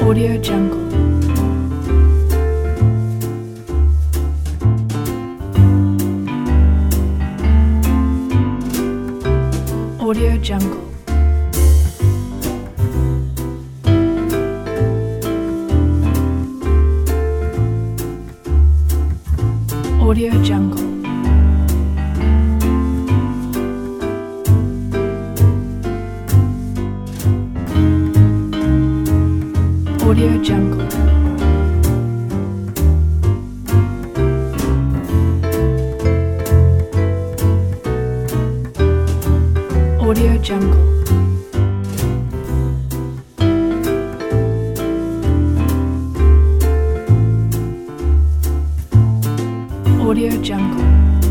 Audio Jungle. Audio Jungle. Audio Jungle. Audio Jungle. Audio Jungle. Audio Jungle.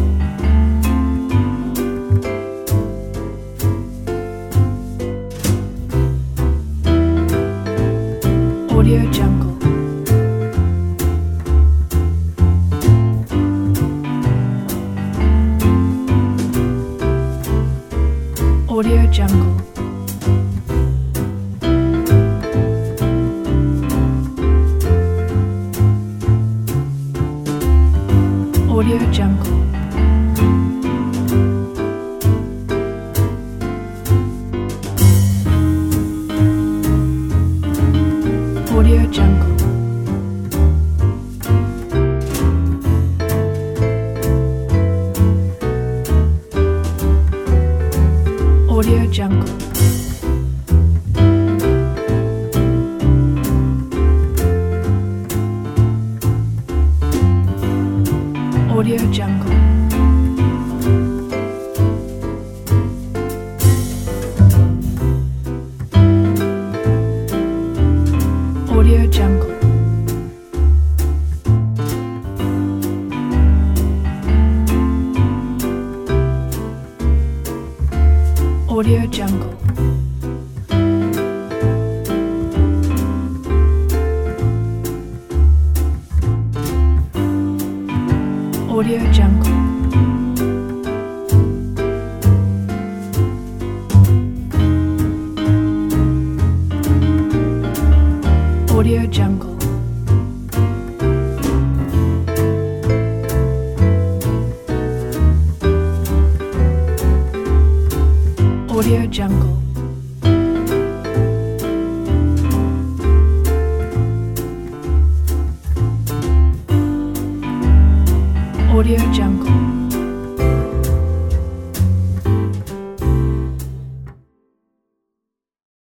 Audio Jungle. Audio Jungle. Audio Jungle. Audio Jungle. Audio Jungle. Audio Jungle. Audio Jungle. Audio Jungle. Audio Jungle. Audio Jungle. Audio Jungle.